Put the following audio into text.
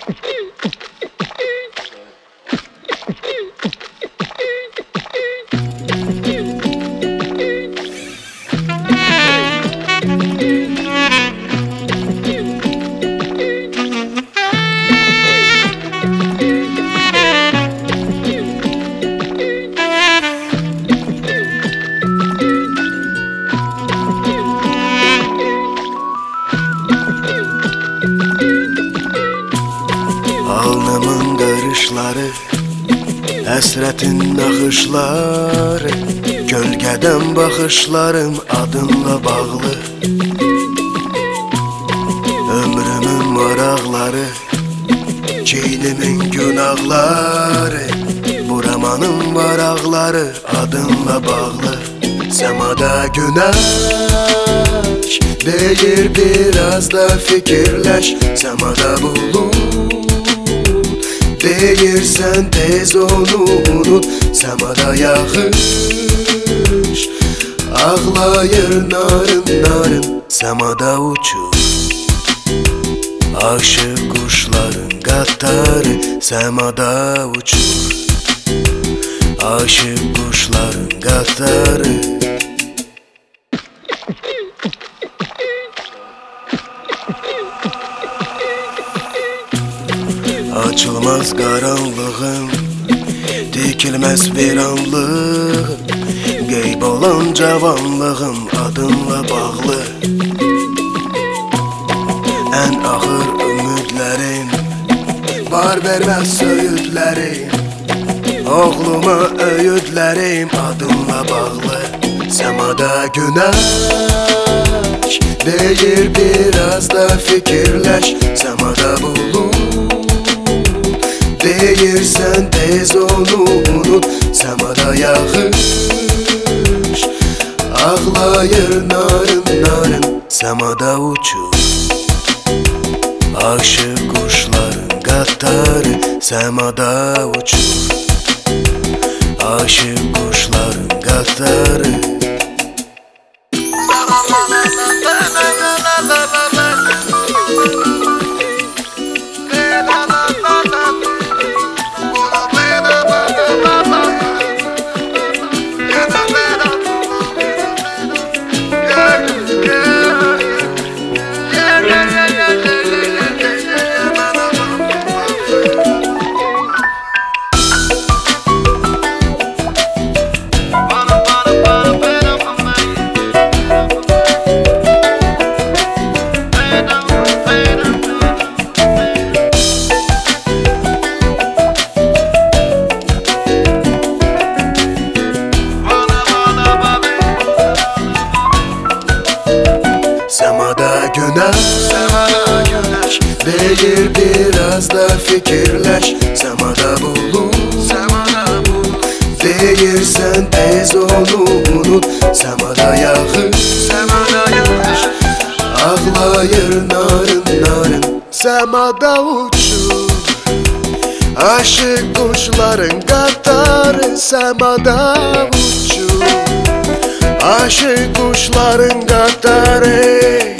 Alnımın qarışları, həsrətin naxışları, gölgədən baxışlarım adınla bağlı. Ömrümün maraqları, keynimin günahları, buramanın varaqları adınla bağlı. Səmada günəş deyir biraz da fikirləş, səmada bulut deyirsən tez onu unut, səmada yağış ağlayır narın narın, səmada uçur aşık quşların qatarı, səmada uçur aşık quşların qatarı. Açılmaz qaranlığım, dikilməz viranlığım, qeyb olan cavanlığım adınla bağlı. Ən ağır ümidlərim, var verməz söyüdlərim, oğluma öyüdlərim adınla bağlı. Səmada günəş deyir biraz da fikirləş, səmada bulut deyirsən tez onu unut, səmada yağış ağlayır narın narın, səmada uçur aşık quşların qatarı, səmada uçur aşık quşların qatarı. Səmada günəş deyir biraz da fikirləş, səmada bulut deyirsən tez onu unut, səmada yağış ağlayır narın narın, səmada uçur aşık quşların qatarı, səmada uçur aşık quşların qatarı.